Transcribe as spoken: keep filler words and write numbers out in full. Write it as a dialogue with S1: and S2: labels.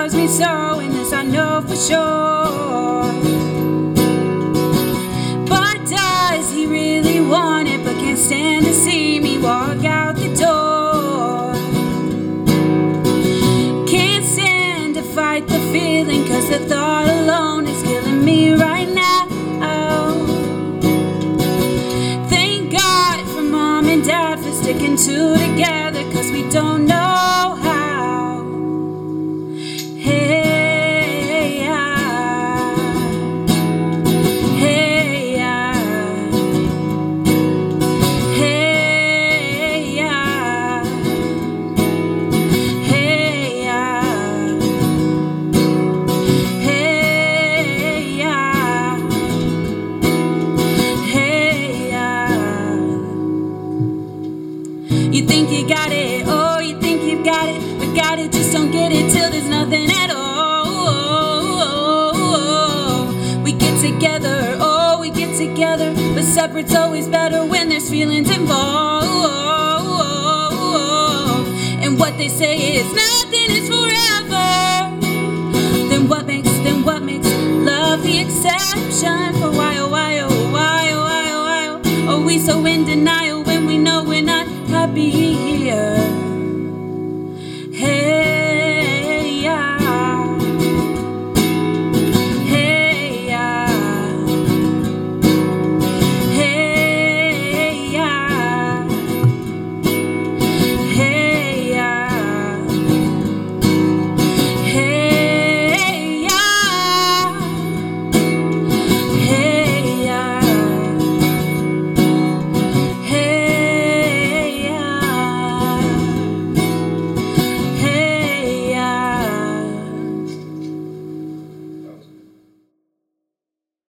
S1: loves me so, and this I know for sure. But does he really want it, but can't stand to see me walk out the door? Can't stand to fight the feeling, cause the thought alone is killing me right now. Thank God for mom and dad for sticking two together, cause we don't know how. Hey, yeah. Hey, yeah. Hey, yeah. Hey, yeah. Hey, yeah. Hey, yeah. You think you got it, oh, you think you've got it, but got it, just don't get it till there's nothing at all. We get together, oh, we get together, but separate's always better when there's feelings involved. And what they say is nothing is forever. Then what makes, then what makes love the exception? For why, oh, why, oh, why, oh, why, oh, why, oh, are we so in denial when we know we're not happy?